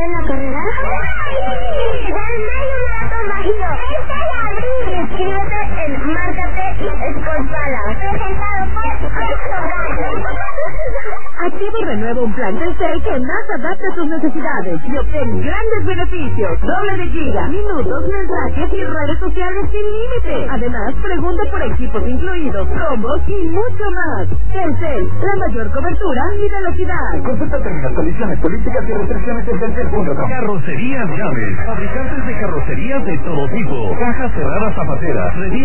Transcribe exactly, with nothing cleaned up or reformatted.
en la carrera? ¡Sí! ¡Dame un dato mágico! ¡Esta es la vida! Inscríbete en Márcate Sportpala. Presentado por Activa y renueva un plan Telcel que más adapte a tus necesidades y obtén grandes beneficios. Doble de giga, minutos, mensajes y redes sociales sin límite. Además, pregunta por equipos incluidos, combos y mucho más. Telcel, la mayor cobertura y velocidad. Consulta términos, condiciones, políticas y restricciones en telcel punto com. Carrocerías Llaves, fabricantes de carrocerías de todo tipo, cajas cerradas zapateras,